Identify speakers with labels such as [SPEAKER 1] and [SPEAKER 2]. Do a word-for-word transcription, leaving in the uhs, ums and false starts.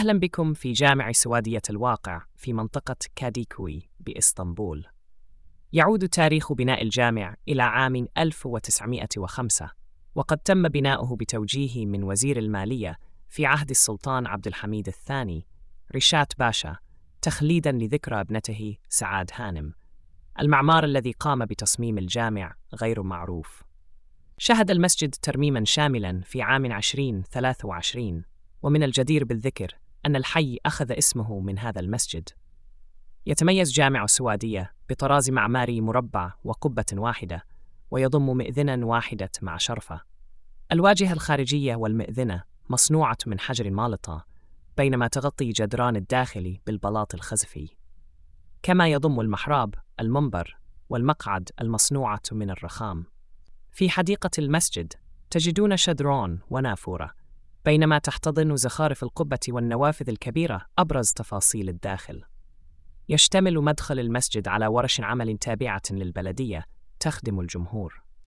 [SPEAKER 1] أهلا بكم في جامع سوادية الواقع في منطقة كاديكوي بإسطنبول. يعود تاريخ بناء الجامع إلى عام ألف وتسعمائة وخمسة، وقد تم بناؤه بتوجيه من وزير المالية في عهد السلطان عبد الحميد الثاني رشات باشا، تخليداً لذكرى ابنته سعاد هانم. المعمار الذي قام بتصميم الجامع غير معروف. شهد المسجد ترميماً شاملاً في عام عشرين ثلاثة وعشرين، ومن الجدير بالذكر أن الحي أخذ اسمه من هذا المسجد. يتميز جامع السوادية بطراز معماري مربع وقبة واحدة، ويضم مئذنة واحدة مع شرفة. الواجهة الخارجية والمئذنة مصنوعة من حجر مالطة، بينما تغطي جدران الداخل بالبلاط الخزفي. كما يضم المحراب، المنبر، والمقعد المصنوعة من الرخام. في حديقة المسجد تجدون شدرون ونافورة، بينما تحتضن زخارف القبة والنوافذ الكبيرة أبرز تفاصيل الداخل. يشتمل مدخل المسجد على ورش عمل تابعة للبلدية تخدم الجمهور.